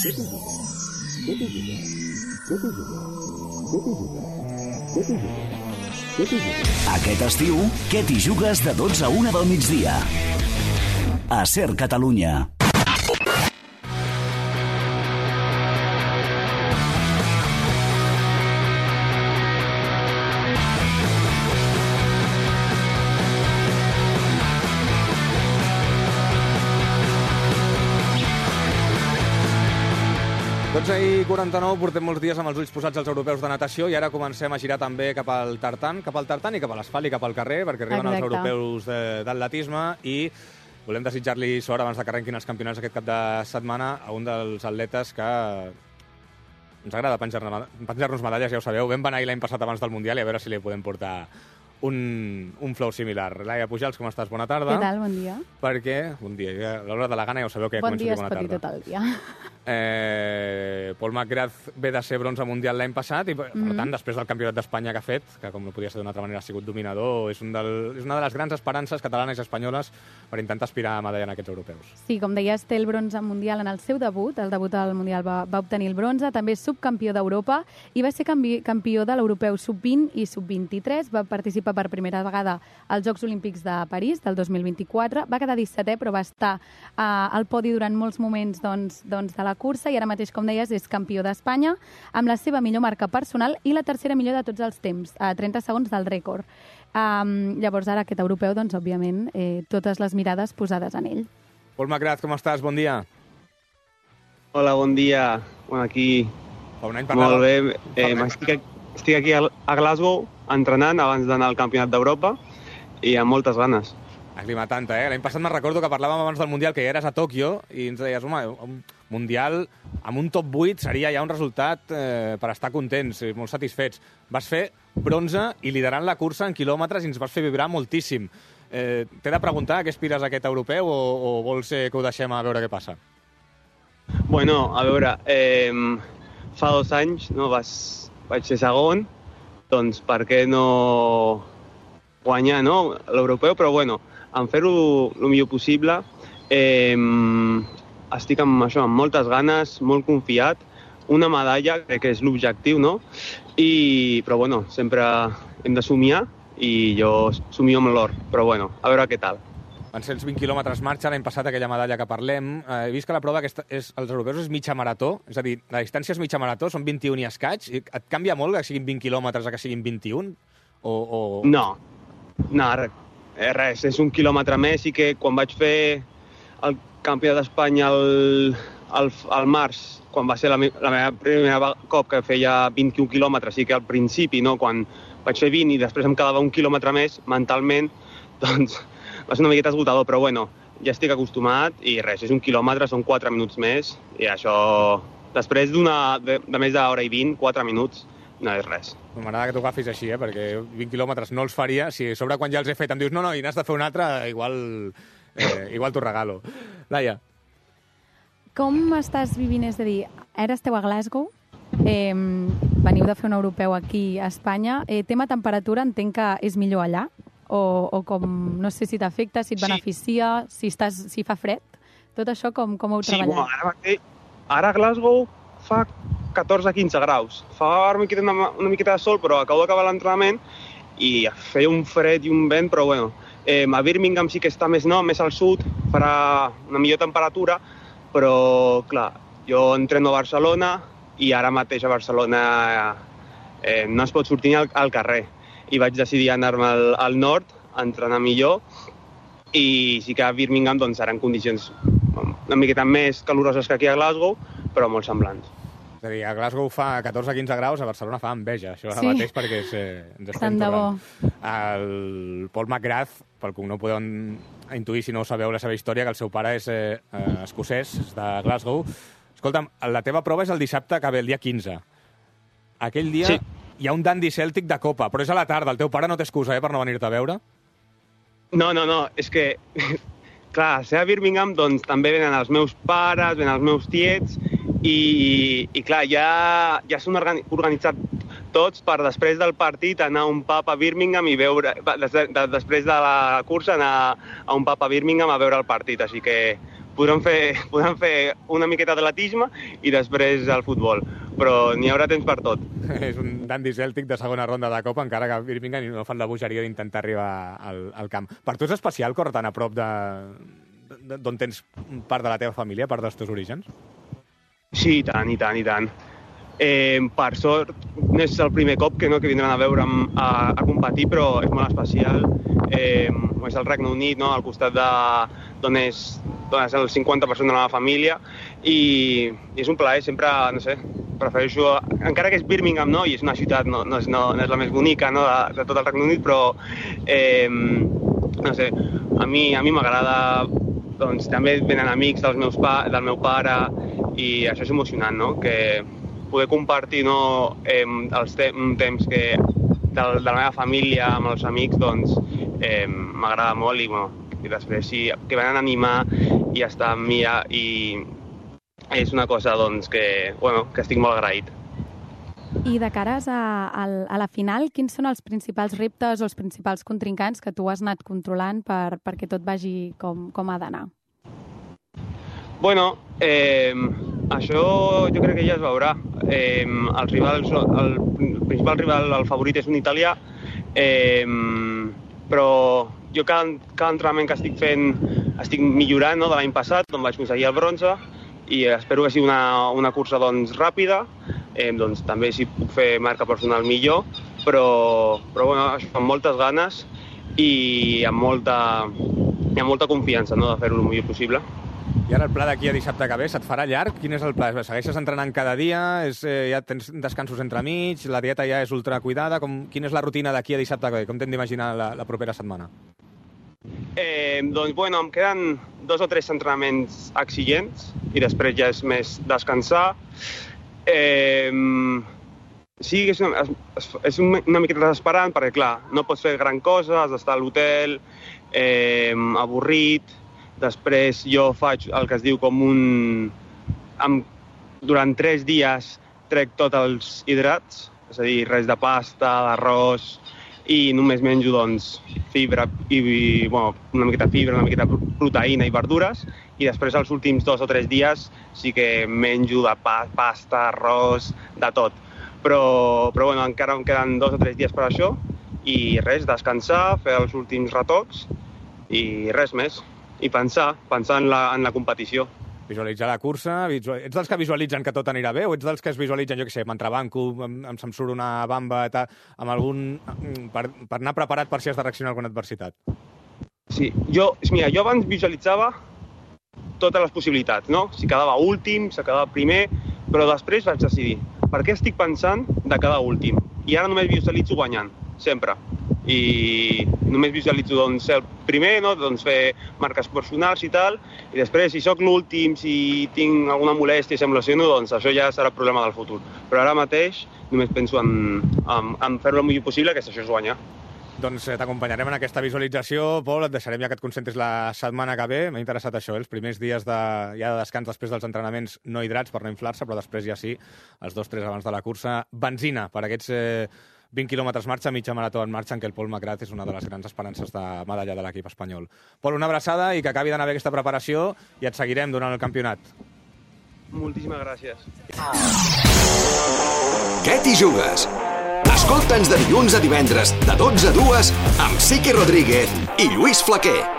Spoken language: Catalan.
Aquest estiu, què t'hi jugues de 12 a 1 del migdia? A Ser Catalunya. I 49, portem molts dies amb els ulls posats als europeus de natació i ara comencem a girar també cap al tartan i cap a l'asfalt i cap al carrer, perquè arriben els europeus d'atletisme i volem desitjar-li sort abans que arrenquin els campionats aquest cap de setmana a un dels atletes que ens agrada penjar-nos medalles, ja ho sabeu. Vam anar l'any passat abans del Mundial i a veure si li podem portar un flow similar. Laia Pujals, com estàs? Bona tarda. Què tal? Bon dia. Perquè, bon dia, a l'hora de la gana ja ho sabeu que ja comença a dir bona tarda. Bon dia es pot dir tot el dia. Paul McGrath ve de ser bronze mundial l'any passat i, per tant, després del campionat d'Espanya que ha fet, que com no podia ser d'una altra manera ha sigut dominador, és una de les grans esperances catalanes i espanyoles per intentar aspirar a medalla en aquests europeus. Sí, com deies, té el bronze mundial en el seu debut. El debut al Mundial va obtenir el bronze, també és subcampió d'Europa i va ser campió de l'europeu sub-20 i sub-23. Va participar per primera vegada als Jocs Olímpics de París del 2024. Va quedar 17è, però va estar al podi durant molts moments de la cursa i ara mateix, com deies, és campió d'Espanya amb la seva millor marca personal i la tercera millor de tots els temps, a 30 segons del rècord. Llavors, ara aquest europeu, doncs, òbviament, totes les mirades posades en ell. Paul McGrath, com estàs? Bon dia. Hola, bon dia. Bueno, aquí... Fa un any parlava... Molt bé. Estic aquí a Glasgow entrenant abans d'anar al Campionat d'Europa i amb moltes ganes. Aclimatant-te, L'any passat me'n recordo que parlàvem abans del Mundial, que ja eres a Tòquio, i ens deies, home, un Mundial amb un top 8 seria ja un resultat per estar contents i molt satisfets. Vas fer bronze i liderant la cursa en quilòmetres i ens vas fer vibrar moltíssim. T'he de preguntar a què aspires a aquest europeu o vols que ho deixem a veure què passa? Bueno, a veure, fa 2 anys vaig ser segon, doncs per què no guanyar l'europeu, però bueno, en fer-ho el millor possible. Estic amb moltes ganes, molt confiat. Una medalla, crec que és l'objectiu, no? Però bueno, sempre hem de somiar i jo somio amb l'or, però bueno, a veure què tal. Van ser els 20 quilòmetres marxa, l'any passat aquella medalla que parlem. He vist que la prova als europeus és mitja marató, és a dir, la distància és mitja marató, són 21 i escaig. Et canvia molt que siguin 20 quilòmetres a que siguin 21? No, res, és 1 quilòmetre més i que quan vaig fer el Campionat d'Espanya al març, quan va ser la meva primera cop que feia 21 quilòmetres, i que al principi, quan vaig fer 20 i després em quedava 1 quilòmetre més, mentalment, doncs va ser una miqueta esgotador, però bueno, ja estic acostumat i res, és 1 quilòmetre, són 4 minuts més i això, després de més d'hora i 20, 4 minuts, no és res. M'agrada que t'ho agafis així, perquè 20 quilòmetres no els faria. Si a sobre quan ja els he fet em dius no, i n'has de fer un altre, igual t'ho regalo. Laia. Com estàs vivint? És a dir, ara esteu a Glasgow, veniu de fer un europeu aquí a Espanya. Tema temperatura, entenc que és millor allà? O com, no sé si t'afecta, si et beneficia, si fa fred? Tot això com ho heu treballat? Sí, ara a Glasgow fa 14-15 graus. Fa una miqueta de sol, però acabo d'acabar l'entrenament i feia un fred i un vent, però bueno, a Birmingham sí que està més al sud, farà una millor temperatura, però clar, jo entreno a Barcelona i ara mateix a Barcelona no es pot sortir al carrer i vaig decidir anar-me al nord a entrenar millor i sí que a Birmingham doncs seran condicions una miqueta més caloroses que aquí a Glasgow, però molt semblants. És a dir, a Glasgow fa 14-15 graus, a Barcelona fa enveja, això ara mateix, perquè ens estem trobant. El Paul McGrath, pel que no podeu intuir si no sabeu la seva història, que el seu pare és escocès, és de Glasgow. Escolta'm, la teva prova és el dissabte que ve, el dia 15. Aquell dia hi ha un dandy cèltic de copa, però és a la tarda. El teu pare no té excusa, per no venir-te a veure? No, és que, clar, a ser a Birmingham doncs també venen els meus pares, venen els meus tiets, i clar, ja s'han organitzat tots per després del partit anar a un pub a Birmingham i veure, després de la cursa anar a un pub a Birmingham a veure el partit, així que podran fer una miqueta d'atletisme i després el futbol, però n'hi haurà temps per tot. És un dandy cèltic de segona ronda de Copa, encara que Birmingham no fan la bogeria d'intentar arribar al camp. Per tu és especial córrer tan a prop d'on tens part de la teva família, part dels teus orígens? Sí, i tant. Per sort, no és el primer cop que vindran a veure'm a competir, però és molt especial. És el Regne Unit, no? Al costat d'on és el 50% de la meva família, i és un plaer, sempre, no sé, prefereixo, encara que és Birmingham, no? I és una ciutat, no és la més bonica, no? de tot el Regne Unit, però no sé, a mi m'agrada, doncs també venen amics del meu pare, i això és emocionant, no? Que poder compartir, no, un temps de la meva família amb els amics, doncs m'agrada molt, i després sí, que venen a animar i estar amb mi, i és una cosa, doncs, que estic molt agraït. I de cares a la final, quins són els principals reptes o els principals contrincants que tu has anat controlant perquè tot vagi com ha d'anar? Bueno, això jo crec que ja es veurà. El principal rival, el favorit, és un italià, però jo cada entrenament que estic fent estic millorant, no, de l'any passat, on vaig aconseguir el bronze, i espero que sigui una cursa, doncs, ràpida. Doncs, també si puc fer marca personal millor, però bueno, això, amb moltes ganes i amb molta confiança, no, de fer-ho el millor possible. I ara el pla d'aquí a dissabte que ve se't farà llarg? Quin és el pla? Segueixes entrenant cada dia? Ja tens descansos entremig? La dieta ja és ultracuidada? Quina és la rutina d'aquí a dissabte que ve? Com t'hem d'imaginar la propera setmana? Doncs, bueno, em queden 2 o 3 entrenaments exigents i després ja és més descansar. Sí, és una miqueta desesperant perquè, clar, no pots fer gran cosa, has d'estar a l'hotel, avorrit. Després jo faig el que es diu com durant 3 dies trec tots els hidrats, és a dir, res de pasta, d'arròs, i només menjo, doncs, fibra, una miqueta fibra, una miqueta proteïna i verdures, i després els últims 2 o 3 dies sí que menjo de pasta, arròs, de tot. Però bueno, encara em queden 2 o 3 dies per això, i res, descansar, fer els últims retocs, i res més. I pensar en la competició. Visualitzar la cursa. Ets dels que visualitzen que tot anirà bé o ets dels que es visualitzen, jo què sé, m'entrebanco, se'm surt una bamba, per anar preparat per si has de reaccionar a alguna adversitat? Sí, jo abans visualitzava totes les possibilitats, no? Si quedava últim, si quedava primer, però després vaig decidir per què estic pensant de quedar últim. I ara només visualitzo guanyant, sempre. I només visualitzo, doncs, ser el primer, no? Doncs fer marques personals i tal, i després, si sóc l'últim, si tinc alguna molèstia i se'm lesiono, doncs això ja serà problema del futur. Però ara mateix només penso en fer-ho el millor possible, que això és guanyar. Doncs t'acompanyarem en aquesta visualització. Pol, et deixarem ja que et concentris la setmana que ve. M'ha interessat això, els primers dies de descans després dels entrenaments no hidrats per no inflar-se, però després ja sí, els 2-3 abans de la cursa. Benzina per aquests 20 quilòmetres marxa, mitja marató en marxa, en què el Pol McGrath és una de les grans esperances de medalla de l'equip espanyol. Pol, una abraçada i que acabi d'anar bé aquesta preparació i et seguirem durant el campionat. Moltíssimes gràcies. Què t'hi jugues? Escolta'ns de dilluns a divendres, de 12 a 2, amb Siqui Rodríguez i Lluís Flaquer.